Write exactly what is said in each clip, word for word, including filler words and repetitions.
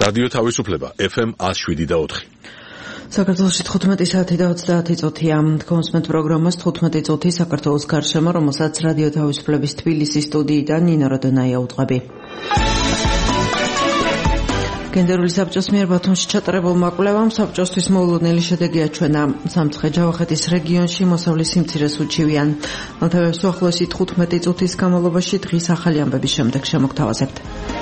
რადიო თავისუფლება ეფ ემ one oh seven და four. საქართველოში თხუთმეტი საათი და ოცდაათი წუთია. Თქვენს პროგრამას თხუთმეტი წუთი საქართველოს გარშემო, რომელსაც რადიო თავისუფლების თბილისის სტუდიიდან ნინო როდონაია უძღვები. გენდერული საბჭოს მიერ ბათუმში ჩატარებულმა კვლევამ საბჭოსთვის მოულოდნელი შედეგი აჩვენა. სამცხე ჯავახეთის რეგიონში მოსავლის სიმცირეს უჩივიან. მათივეს უახლოესი თხუთმეტი წუთის განმავლობაში დღის ახალი ამბების შემდეგ შემოგთავაზებთ.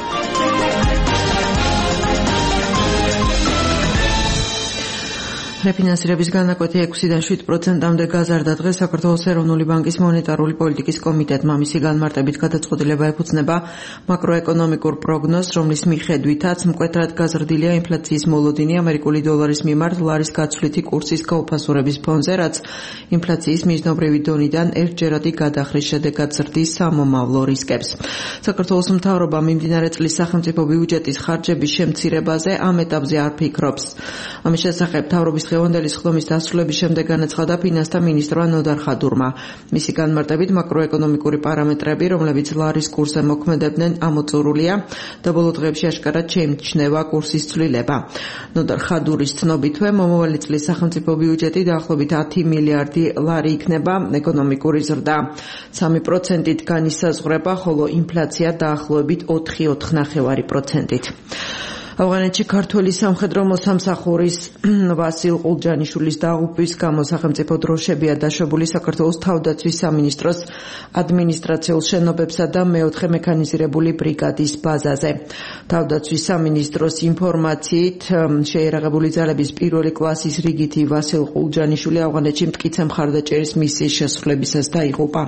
რეფინანსირების განაკვეთი ექვსიდან შვიდ პროცენტამდე გაზარდა დღეს საქართველოს ეროვნული ბანკის მონეტარული პოლიტიკის კომიტეტმა. მისი განმარტებით გადაწყვეტილება ეფუძნება მაკროეკონომიკურ პროგნოზს, რომლის მიხედვითაც მკვეთრად გაზრდილია ინფლაციის მოლოდინი ამერიკული დოლარის მიმართ ლარის გაცვლითი კურსის გაუფასურების ფონზე, რაც ინფლაციის მიზნობრივი დონიდან ერთჯერადი გადახრის შედეგად ზრდის სამომავლო რისკებს. საქართველოს მთავრობა მიმდინარე წლის სახელმწიფო ბიუჯეტის ხარჯების შემცირებაზე ამ ეტაპზე არ ფიქრობს. ამის შესახებ მთავრობის დღევანდელი სხდომის დასრულების შემდეგ განაცხადა ფინანსთა მინისტრმა ნოდარ ხადურმა. მისი განმარტებით მაკროეკონომიკური პარამეტრები, რომლებიც ლარის კურსზე მოქმედებდნენ, ამოწურულია და ბოლო დღეებში აშკარად შეიმჩნევა კურსის ცვლილება. ნოდარ ხადურის ცნობითვე, მომავალი წლის სახელმწიფო ბიუჯეტი დაახლოებით ათი მილიარდი ლარი იქნება, ეკონომიკური ზრდა სამი პროცენტით განისაზღვრება, ხოლო ინფლაცია დაახლოებით ოთხი ოცდაათი პროცენტით. ავღანეთში ქართველი სამხედრო მოსამსახურის ვასილ ყულჯანიშვილის დაღუპვის გამო სახელმწიფო დროშებია დაშვებული საქართველოს თავდაცვის სამინისტროს ადმინისტრაციულ შენობებსა და მეოთხე მექანიზირებული ბრიგადის ბაზაზე. თავდაცვის სამინისტროს ინფორმაციით შეიარაღებული ძალების პირველი კლასის რიგითი ვასილ ყულჯანიშვილი ავღანეთში მტკიცე მხარდაჭერის მისიის შესრულებისას დაიღუპა.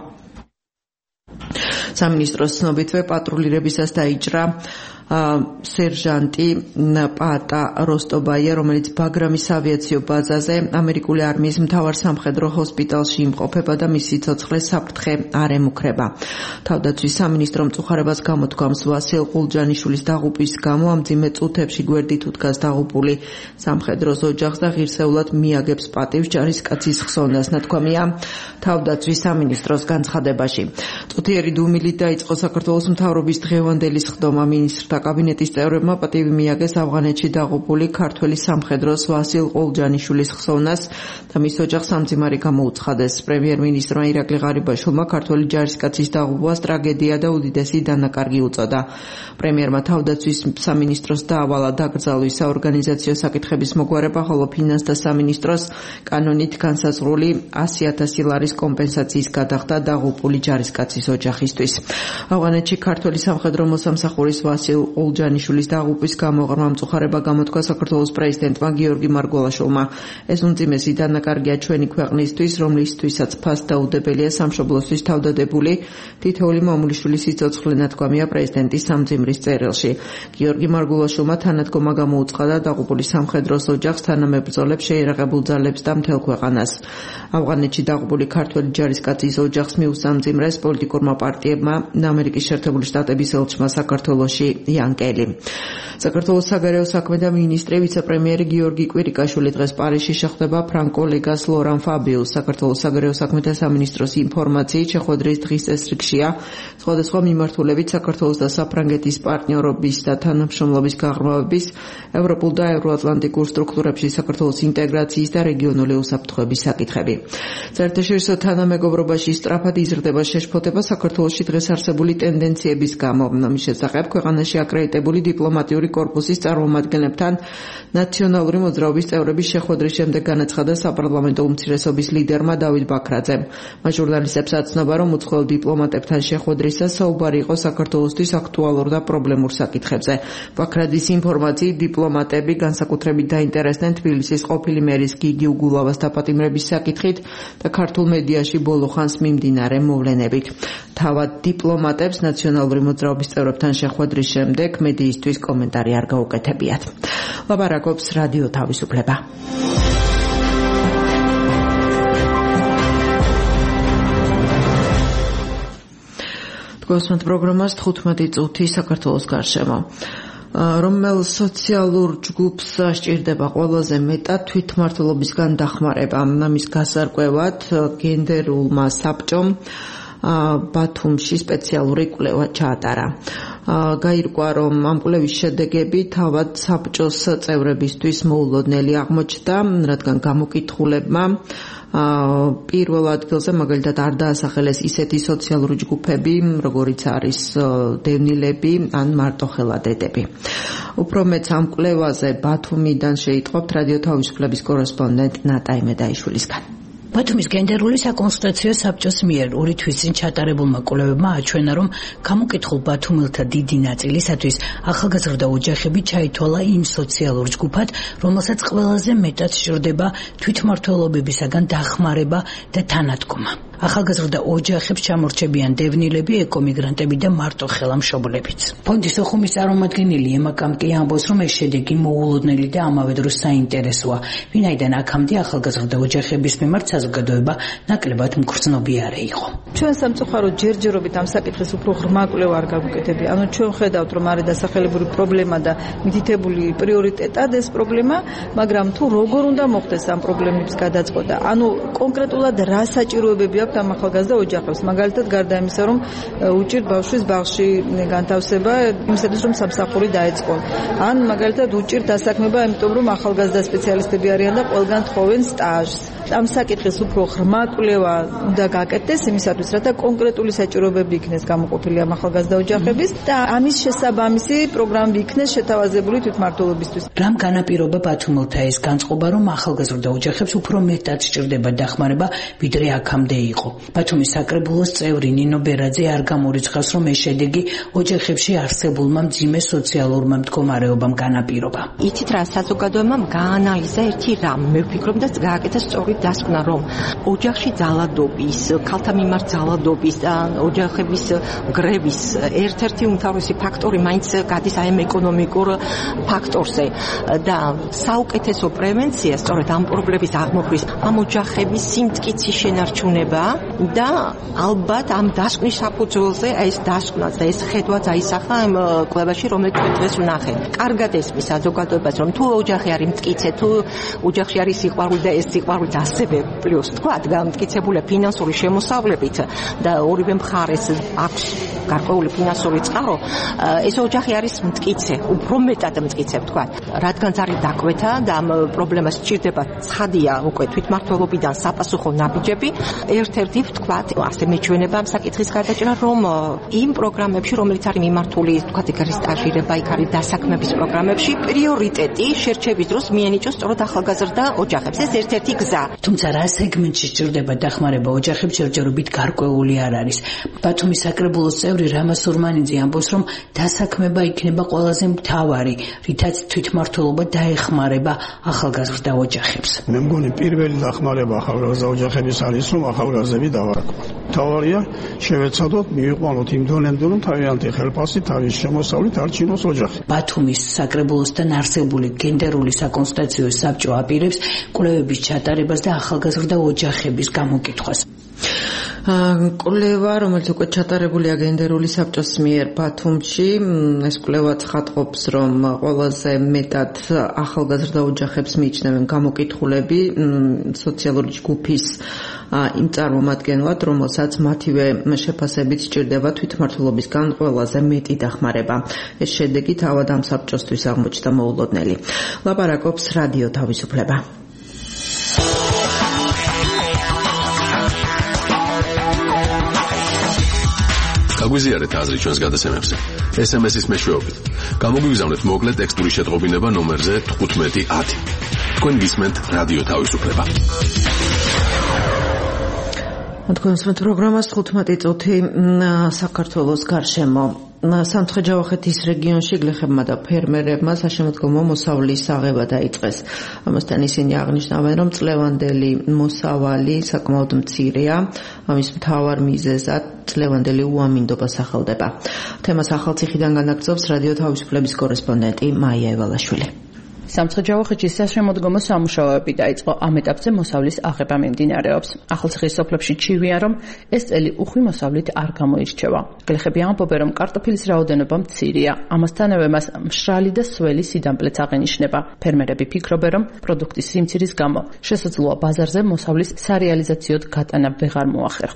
სამინისტროს ცნობითვე პატრულირებისას დაიჭრა სერჟანტი პატა როსტობაია, რომელიც ბაგრამის ავიაციო ბაზაზე ამერიკული არმიის მთავარ სამხედრო ჰოსპიტალში იმყოფება და მისი ცოცხლე საფრთხე არ ემუქრება. თავდაცვის სამინისტრომ მწუხარებას გამოთქვამს ვასილ ყულჯანიშვილის დაღუპვის გამო ამ მძიმე წუთებში გვერდით უდგას დაღუპული სამხედროს ოჯახს და ღირსეულად მიაგებს პატივს ჯარისკაცის ხსოვნას, ნათქვამია თავდაცვის სამინისტროს განცხადებაში. წუთიერი დუმილით დაიწყო საქართველოს მთავრობის დღევანდელი სხდომა. მინისტრთა კაბინეტის წევრებმა პატივი მიაგეს ავღანეთში დაღუპული ქართველი სამხედროს ვასილ ყულჯანიშვილის ხსოვნას და მის ოჯახს სამძიმარი გამოუცხადეს. პრემიერ-მინისტრმა ირაკლი ღარიბაშვილმა ქართველი ჯარისკაცის დაღუპვას ტრაგედია და უდიდესი დანაკარგი უწოდა. პრემიერმა თავდაცვის სამინისტროს დაავალა დაკრძალვის საორგანიზაციო საკითხების მოგვარება, ხოლო ფინანსთა სამინისტროს კანონით განსაზღვრული ასი ათასი ლარის კომპენსაციის გადახდა დაღუპული ჯარისკაცის ოჯახისთვის. ავღანეთში ქართველი სამხედრო მოსამსახურის ვასილ ყულჯანიშვილის დაღუპვის გამო ღრმა მწუხარება გამოთქვა საქართველოს პრეზიდენტმა გიორგი მარგველაშვილმა. ეს უმძიმესი დანაკარგია ჩვენი ქვეყნისთვის, რომლისთვისაც ფასდაუდებელია სამშობლოსთვის თავდადებული თითოეული მამულიშვილის სიცოცხლე, ნათქვამია პრეზიდენტის სამძიმრის წერილში. გიორგი მარგველაშვილმა თანადგომა გამოუცხადა დაღუპული სამხედროს ოჯახს, თანამებრძოლებს, შეიარაღებულ ძალებს და მთელ ქვეყანას. ავღანეთში დაღუპული ქართველი ჯარისკაცის ოჯახს მიუსამძიმრეს პოლიტიკურმა პარტიებმა და ამერიკის შეერთებული შტატების ელჩმა საქართველოში იან კელი. საქართველოს საგარეო საქმეთა მინისტრი ვიცე-პრემიერი გიორგი კვირიკაშვილი დღეს პარიზში შეხვდება ფრანკო ლეგას ლორან ფაბიუს. საქართველოს საგარეო საქმეთა სამინისტროს ინფორმაციით შეხვედრის დღის წესრიგშია სხვადასხვა მიმართულებით საქართველოს და საფრანგეთის პარტნიორობის და თანამშრომლობის გაღრმავების, ევროპულ და ევროატლანტიკურ სტრუქტურებში საქართველოს ინტეგრაციის და რეგიონული უსაფრთხოების საკითხები. საერთაშორისო თანამეგობრობაში სწრაფად იზრდება შეშფოთება საქართველოში დღეს არსებული ტენდენციების გამო. ამის შესახებ ქვეყანაში აკრედიტებული დიპლომატიური კორპუსის წარმომადგენლებთან ნაციონალური მოძრაობის წევრების შეხვედრის შემდეგ განაცხადა საპარლამენტო უმცირესობის ლიდერმა დავით ბაქრაძემ. მას ჟურნალისტებს აცნობა, რომ უცხოელ დიპლომატებთან შეხვედრისას საუბარი იყო საქართველოსთვის აქტუალურ და პრობლემურ საკითხებზე. ბაქრაძის ინფორმაციით დიპლომატები განსაკუთრებით დაინტერესდნენ თბილისის ყოფილი მერის გიგი უგულავას დაპატიმრების საკითხით და ქართულ მედიაში ბოლო ხანს მიმდინარე მოვლენებით. თავად დიპლომატებს ნაციონალური მოძრაობის წევრებთან შეხვედრის შემდეგ მედიისთვის კომენტარი არ გაუკეთებიათ. ლაპარაკობს რადიო თავისუფლება. თქვენს პროგრამას თხუთმეტი წუთი საქართველოს გარშემო. რომელ სოციალურ ჯგუფს სჭირდება ყველაზე მეტად თვითმმართველობისგან დახმარება. ამის გასარკვევად გენდერულმა საბჭომ ბათუმში სპეციალური კვლევა ჩაატარა. გაირკვა, რომ ამ კვლევის შედეგები თავად საბჭოს წევრებისთვის მოულოდნელი აღმოჩნდა, რადგან გამოკითხულებმა პირველ ადგილზე მაგალითად არ დაასახელეს ისეთი სოციალური ჯგუფები, როგორიც არის დევნილები ან მარტოხელადედები. უფრო მეც ამ კვლევაზე ბათუმიდან შეიტყობთ რადიო თავისუფლების კორესპონდენტ ნატა იმედაიშვილისგან. ბათუმის გენდერული საკონსულტაციო საბჭოს მიერ ორი თვის წინ ჩატარებულმა კვლევებმა აჩვენა, რომ გამოკითხულ ბათუმელთა დიდი ნაწილისათვის ახალგაზრდა ოჯახები ჩაითვალა იმ სოციალურ ჯგუფად, რომელსაც ყველაზე მეტად სჭირდება თვითმმართველობებისაგან დახმარება და თანადგომა. ახალგაზრდა ოჯახებს ჩამორჩებიან დევნილები, ეკომიგრანტები და მარტოხელა მშობლებიც. ფონდის ოხუმის წარმომადგენელი ემა კამკი ამბობს, რომ ეს შედეგი მოულოდნელი და ამავე დროს საინტერესოა, ვინაიდან აქამდე ახალგაზრდა ოჯახების მიმართ საზოგადოება ნაკლებად მგრძნობიარე იყო. ჩვენ სამწუხაროდ ჯერჯერობით ამ საკითხის უფრო ღრმა კვლევა არ გავუკეთებია. ანუ ჩვენ ხედავთ, რომ არის დასახელებული პრობლემა და მითითებული პრიორიტეტად ეს პრობლემა, მაგრამ თუ როგორ უნდა მოხდეს ამ პრობლემების გადაწყვეტა, ანუ კონკრეტულად რა საჭიროებები აქვს ამ ახალგაზრდა ოჯახებს, მაგალითად გარდა იმისა, რომ უჭირთ ბავშვის ბაღში განთავსება, იმისათვის რომ სამსახური დაეწყონ. ან მაგალითად უჭირთ დასაქმება, იმიტომ რომ ახალგაზრდა სპეციალისტები არიან და ყველგან თხოვენ სტაჟს. ამ საკითხის უფრო ღრმა კვლევა უნდა გაკეთდეს იმისათვის, რათა კონკრეტული საჭიროებები იქნეს გამოყოფილი ამ ახალგაზრდა ოჯახების და ამის შესაბამისი პროგრამები იქნეს შეთავაზებული თვითმმართველობისთვის. რამ განაპირობა ბათუმელთა ეს განწყობა, რომ ახალგაზრდა ოჯახებს უფრო მეტად სჭირდება დახმარება, ვიდრე აქამდე იყო. ბათუმის საკრებულოს წევრი ნინო ბერაძე არ გამორიცხავს, რომ ეს შედეგი ოჯახებში არსებულმა მძიმე სოციალურმა მდგომარეობამ განაპირობა. იცით რა, საზოგადოებამ გაანალიზა ერთი რამ, მე ვფიქრობ და გააკეთა სწორი დასკვნა, რომ ოჯახში ძალადობის, ქალთა მიმართ ძალადობის და ოჯახების გრევის ერთ-ერთი უმთავრესი ფაქტორი მაინც გადის აი ამ ეკონომიკურ ფაქტორზე და საუკეთესო პრევენცია სწორედ ამ პრობლემის აღმოფხვის ამ ოჯახების სიმტკიცის შენარჩუნება და ალბათ ამ დასკვნის საფუძველზე აი ეს დასკვნაც და ეს ხედვაც აისახა ამ კვლევაში, რომელიც დღეს ვნახეთ. კარგად ესმის საზოგადოებას, რომ თუ ოჯახი არის მტკიცე, თუ ოჯახში არის სიყვარული და ეს სიყვარული ასევე პლუს თქვა გამტკიცებული ფინანსური შემოსავლებით და ორივე მხარეს აქვს გარკვეული ფინანსური წყარო, ეს ოჯახი არის მტკიცე, უფრო მეტად მტკიცე თქვა. რადგან არის დაკვეთა და ამ პრობლემას სჭირდება ცხადია უკვე თვითმმართველობიდან საპასუხო ნაბიჯები, ერთ-ერთი თქვა, ასე მეჩვენება ამ საკითხის გადაჭრა, რომ იმ პროგრამებში, რომელიც არის მიმართული, თქვა, იქ არის სტაჟირება, იქ არის დასაქმების პროგრამებში, პრიორიტეტი შერჩევის დროს მიენიჭოს სწორედ ახალგაზრდა ოჯახებს. ეს ერთ-ერთი გზა. თუმცა რა სეგმენტში სჭირდება დახმარება ოჯახებს ჯერჯერობით გარკვეული არ არის. ბათუმის საკრებულოს წევრი რამაზ სურმანიძე ამბობს, რომ დასაქმება იქნება ყველაზე მთავარი, რითაც თვითმმართველობა დაეხმარება ახალგაზრდა ოჯახებს. მე მგონი პირველი დახმარება ახალგაზრდა ოჯახების არის, რომ ახალგაზრდები დავარქვათ. მთავარია შევეცადოთ, მივიყვანოთ იმ დონემდე, რომ თავიანთი ხელფასი, თავის შემოსავლით არჩინოს ოჯახი. ბათუმის საკრებულოსთან არსებული გენდერული საკონსულტაციო საბჭო აპირებს კვლევების ჩატარებას და ახალგაზრდა ოჯახების გამოკითხვას. კვლევა, რომელიც უკვე ჩატარებულია გენდერული საბჭოს მიერ ბათუმში, ეს კვლევა ცხადყოფს, რომ ყველაზე მეტად ახალგაზრდა ოჯახებს მიიჩნევენ გამოკითხულები სოციალური ჯგუფის იმ წარმომადგენლად, რომელსაც მათივე შეფასებით სჭირდება თვითმმართველობისგან ყველაზე მეტი დახმარება. ეს შედეგი თავად ამ საბჭოსთვის აღმოჩნდა მოულოდნელი. ლაპარაკობს რადიო თავისუფლება. გაგვიზიარეთ აზრი ჩვენს გადაცემებზე. ეს ემ ეს-ის მეშვეობით. გამოგვიგზავნეთ მოკლე ტექსტური შეტყობინება ნომერზე თხუთმეტი ათი. თქვენ გისმენთ რადიო თავისუფლება. თქვენს პროგრამას თხუთმეტი წუთი საქართველოს გარშემო. სამცხე-ჯავახეთის რეგიონში გლეხებმა და ფერმერებმა საშემოდგომო მოსავლის აღება დაიწყეს. ამასთან ისინი აღნიშნავენ, რომ წლევანდელი მოსავალი საკმაოდ მცირეა, ამის მთავარ მიზეზად წლევანდელი უამინდობა სახელდება. თემას ახალციხიდან განაგრძობს რადიო თავისუფლების კორესპონდენტი მაია ევალაშვილი. სამცხე-ჯავახეთში საშემოდგომო სამუშაოები დაიწყო. ამ ეტაპზე მოსავლის აღება მიმდინარეობს. ახალციხის სოფლებში ჩივია, რომ ეს წელი უხვი მოსავლით არ გამოირჩევა. გლეხები ამბობენ, რომ კარტოფილის რაოდენობა მცირეა. ამასთანავე მას მშრალი და სველი სიდამპლეც აღენიშნება. ფერმერები ფიქრობენ, რომ პროდუქტის სიმცირის გამო შესაძლოა ბაზარზე მოსავლის სარეალიზაციოდ გატანა ვეღარ მოახერხონ.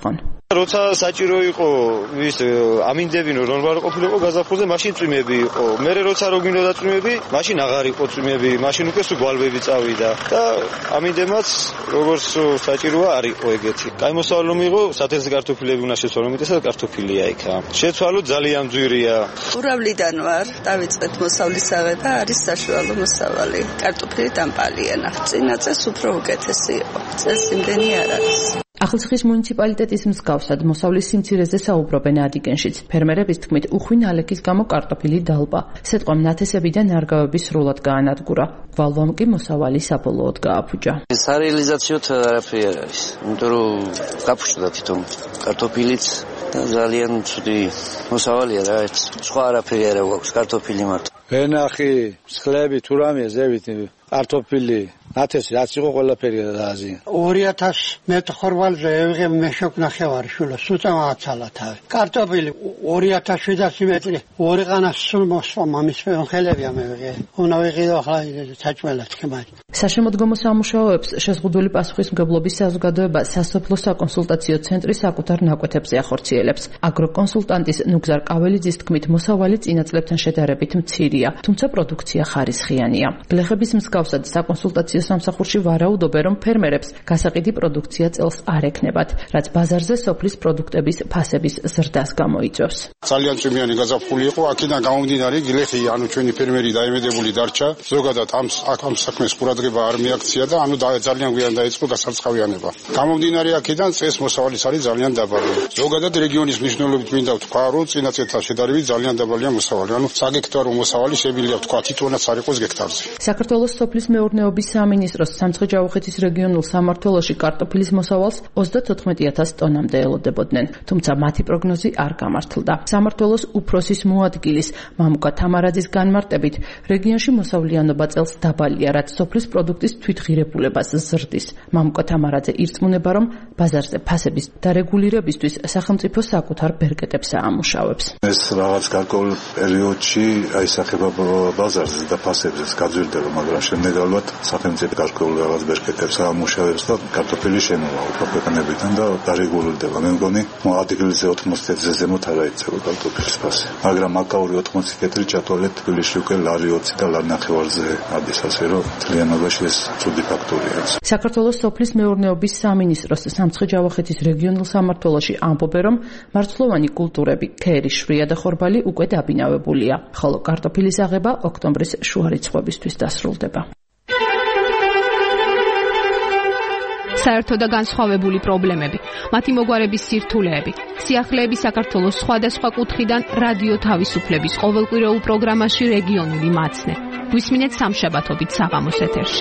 როცა საჭირო იყო ის ამინდებინო რომ არ ყოფილიყო გაზაფხულზე, მაშინ წვიმები იყო. მერე როცა რო გინდოდა წვიმები, მაშინ აღარ იყო წვიმები, მაშინ უკვე სულ გვალვები წავიდა და ამინდემაც როგორც საჭიროა არ იყო ეგეთი. კაი მოსავლო მიიღო, სათელზე კარტოფილები უნდა შეცვალო, მეტესად კარტოფილია იქა. შეცვალო ძალიან ძვირია. უავლიდან ვარ, დავიწყეთ მოსავლის აღება, არის საშუალო მოსავალი. კარტოფილი დამპალია, წინა წელს უფრო უკეთესი იყო. წელს იმდენი არ არის. ახალციხის მუნიციპალიტეტის მსგავსად მოსავლის სიმცირეზე საუბრობენ ადიგენშიც. ფერმერების თქმით, უხვი ნალექის გამო კარტოფილი დალბა. სიტყვამ ნათესები და ნარგავები სრულად გაანადგურა. გვალვამ კი მოსავალი საბოლოოდ გააფუჭა. სარეალიზაციოდ არაფერი არ არის. იმიტომ რომ გაფუჭდა თვითონ კარტოფილიც და ძალიან ცუდი მოსავალია რა, ეს სხვა არაფერი არ აქვს, კარტოფილი მარტო. ვენახი, მსხლები, თუ რამეა ზევით კარტოფილი ნათესი რაც იყო ყველაფერი დააზიანა. ორი ათას მეტრ ხორვალზე ევღე მეშოკნახევარი შულა სუწა მაცალა თავი. კარტოფილი ორი ათას შვიდასი მეტრი ორი ყანა სულ მოსვა მამის ხელებია მევღე. უნდა ვიყიდო ახლა საჭმელად ხმარ. საშემოდგომო სამუშაოებს შეზღუდული პასუხისმგებლობის საზოგადოება სასოფლო საკონსულტაციო ცენტრი საკუთარ ნაკვეთებზე ახორციელებს. აგროკონსულტანტის ნუგზარ ყაველიძის თქმით, მოსავალი წინა წლებთან შედარებით მცირეა, თუმცა პროდუქცია ხარისხიანია. გლეხების მსგავსად საკონსულტაციო სამსახურში ვარაუდობენ, რომ ფერმერებს გასაყიდი პროდუქცია წელს არ ექნებათ, რაც ბაზარზე სოფლის პროდუქტების ფასების ზრდას გამოიწვევს. ძალიან წვიმიანი გაზაფხული იყო, აქედან გამომდინარე გლეხი, ანუ ჩვენი ფერმერი დაემედებული დარჩა. ზოგადად ამ ამ საქმეს ყურადღება არ მიაქცია და ანუ ძალიან გვიან დაიწყო გასარწყავიანება. გამომდინარე აქედან წეს მოსავალის არის ძალიან დაბალი. ზოგადად რეგიონის მნიშვნელობით მინდა ვთქვა, რომ წინა წელთან შედარებით ძალიან დაბალია მოსავალი. ანუ საგექტარო მოსავალი შეგვიძლია ვთქვა თვითონაც არ იყოს გექტარზე. საქართველოს სოფლის მეურნეობის სამინისტროს სამცხე-ჯავახეთის რეგიონულ სამმართველოში კარტოფილის მოსავალს ოცდათოთხმეტი ათას ტონამდე ელოდებოდნენ, თუმცა მათი პროგნოზი არ გამართლდა. სამმართველოს უფროსის მოადგილის მამუკა თამარაძის განმარტებით, რეგიონში მოსავლიანობა წელს დაბალია, რაც სოფლის პროდუქტის თვითღირებულებას ზრდის. მამუკა თამარაძე ირწმუნება, რომ ბაზარზე ფასების დარეგულირებისთვის სახელმწიფო საკუთარ ბერკეტებს აამუშავებს. ეს რაღაც გარკვეულ პერიოდში აისახება ბაზარზე და ფასებზე გაძვირდება, მაგრამ შემდეგ ალბათ სახელმწიფო გარკვეულ რაღაც ბერკეტებს აამუშავებს და კარტოფილი შემოვა უფრო ქვეყნებიდან და დარეგულირდება. მე მგონი ადგილზე ოთხმოცდაათი წელზე ზემოთ არ აიწევა კარტოფილის ფასი. მაგრამ აკაური ოთხმოცდაათი წელი ჩათვალეთ თბილისში უკვე ლარი ოცი და ლარი ნახევარზე ადის, ასე რომ თლიანობაში ეს ცუდი ფაქტორია. საქართველოს სოფლის მეურნეობის სამინისტროს სამცხე-ჯავახეთის რეგიონულ სამმართველოში ამბობენ, რომ მარცვლოვანი კულტურები ქერი, შვრია და ხორბალი უკვე დაბინავებულია, ხოლო კარტოფილის აღება ოქტომბრის შუა რიცხვებისთვის დასრულდება. საერთო და განსხვავებული პრობლემები, მათი მოგვარების სირთულეები, სიახლეები საქართველოს სხვადასხვა კუთხიდან რადიო თავისუფლების ყოველკვირეულ პროგრამაში რეგიონული მაცნე. გვისმინეთ სამშაბათობით საღამოს ეთერში.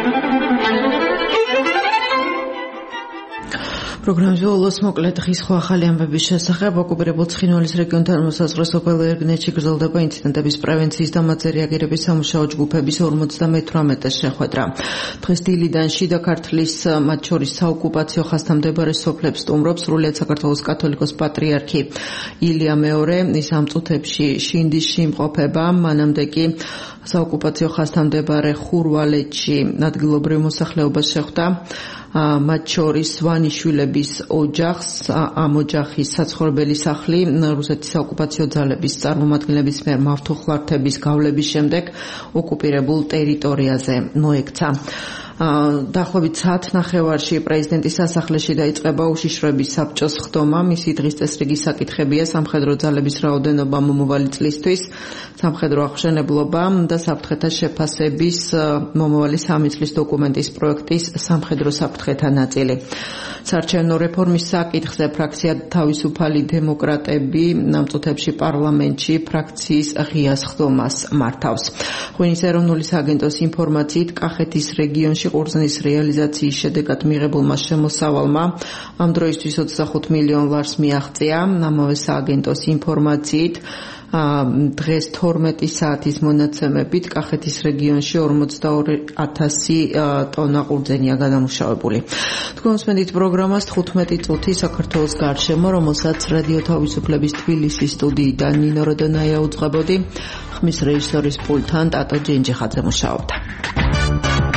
პროგრამის ბოლოს მოკლედ დღის სხვა ახალი ამბების შესახებ ოკუპირებულ ცხინვალის რეგიონთან მოსაზღვრე სოფელ ერგნეთში გრძელდება ინციდენტების პრევენციის და მათზე რეაგირების სამუშაო ჯგუფების ორმოცდამეთვრამეტე შეხვედრა. დღეს დილიდან შიდა ქართლის, მათ შორის საოკუპაციო ხასთამდებარე სოფლებს სტუმრობს სრულიად საქართველოს კათოლიკოს პატრიარქი ილია მეორე. ის ამ წუთებში შინდისში იმყოფება, მანამდე კი საოკუპაციო ხასთამდებარე ხურვალეთში ადგილობრივ მოსახლეობას შეხვდა. მათ შორის ვანიშვილების ოჯახს, ამ ოჯახის საცხოვრებელი სახლი რუსეთის საოკუპაციო ძალების წარმომადგენლების მიერ მავთუხლართების გავლების შემდეგ ოკუპირებულ ტერიტორიაზე მოექცა. დაახლოებით საათ ნახევარში პრეზიდენტის სასახლეში დაიწყება უშიშროების საბჭოს ხდომა. მისი დღის წესრიგი საკითხებია სამხედრო ძალების რაოდენობა მომავალი წლისთვის, სამხედრო აღშენებლობა და საფრთხეთა შეფასების მომავალი სამი წლის დოკუმენტის პროექტის სამხედრო საფრთხეთა ნაწილი. საარჩევნო რეფორმის საკითხზე ფრაქცია თავისუფალი დემოკრატები ამ წუთებში პარლამენტში ფრაქციის ღიას ხდომას მართავს. ღვინის ეროვნული სააგენტოს ინფორმაციით კახეთის რეგიონში ყურძნის რეალიზაციის შედეგად მიღებულმა შემოსავალმა ამ დროისთვის ოცდახუთ მილიონ ლარს მიაღწია. ამავე სააგენტოს ინფორმაციით დღეს თორმეტი საათის მონაცემებით კახეთის რეგიონში ორმოცდაორი ათასი ტონა ყურძენია გადამუშავებული. თქვენ უსმენთ პროგრამას თხუთმეტი წუთი საქართველოს გარშემო, რომელსაც რადიო თავისუფლების თბილისის სტუდიიდან ნინო როდონაია უძღვებოდი. ხმის რეჟისორის პულტთან ტატო ჯენჯიხაძე მუშაობდა.